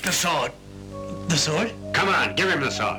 The sword. The sword? Come on, give him the sword.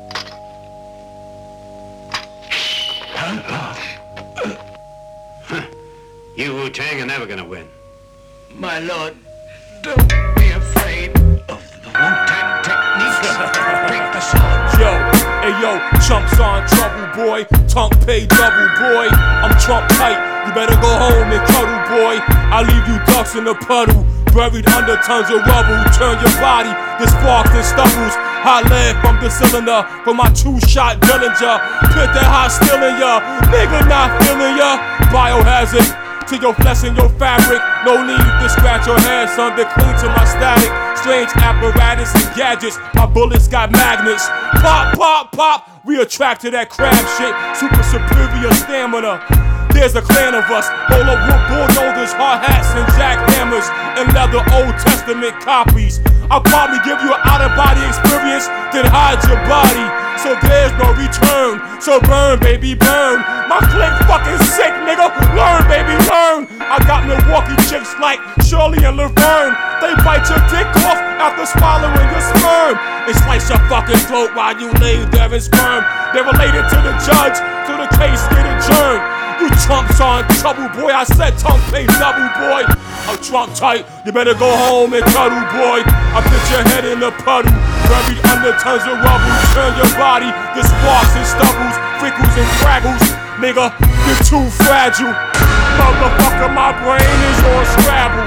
You Wu-Tang are never gonna win. My lord, don't be afraid of the Wu-Tang techniques. Take the sword. Yo, hey yo, chumps on trouble, boy. Tunk pay double, boy. I'm Trump tight, you better go home and cuddle, boy. I leave you ducks in the puddle, buried under tons of rubble. Turn your body, this sparks and stubbles. Hot lead from the cylinder, from my two-shot Dillinger. Put that hot still in ya, nigga not feeling ya. Biohazard to your flesh and your fabric. No need to scratch your head, son, they're clean to my static. Strange apparatus and gadgets, my bullets got magnets. Pop, pop, pop, we attract to that crab shit. Super superior stamina. There's a clan of us, all of wood bulldozers, hard hats and jackhammers, and leather Old Testament copies. I'll probably give you an out-of-body experience, then hide your body, so there's no return. So burn, baby, burn. My clique fucking sick, nigga. Learn, baby, learn. I got Milwaukee chicks like Shirley and Laverne. They bite your dick off after swallowing your sperm and slice your fucking throat while you lay there in sperm. They're related to the judge, till the case get adjourned. You chumps on trouble, boy. I said tongue pay double, boy. I'm Trump tight, you better go home and cuddle, boy. I put your head in the puddle, buried under tons of rubble. Turn your body, the sparks and stubbles, freckles and fraggles. Nigga, you're too fragile. Motherfucker, my brain is on Scrabble.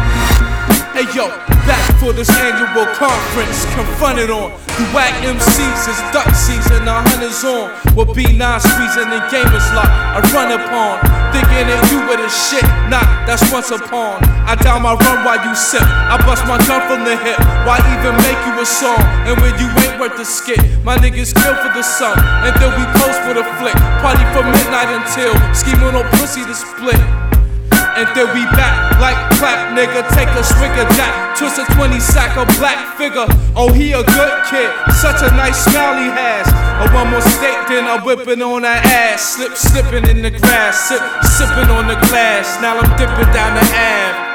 Hey yo, back for this annual conference, confronted on the whack MCs, it's duck season, the hunters on. With B9 squeezing and gamers lock, I run upon, thinking that you were the shit, nah, that's once upon. I down my run while you sip, I bust my gun from the hip, why even make you a song? And when you ain't worth the skit, my niggas kill for the sun, and then we close for the flick, party from midnight until, scheming on pussy to split. And then we back like clap, nigga. Take a swig of that, twist a 20 sack of black figure. Oh, he a good kid, such a nice smile he has. Oh, one more steak, then I'm whipping on that ass. Slipping in the grass, sipping on the glass. Now I'm dipping down the Ave.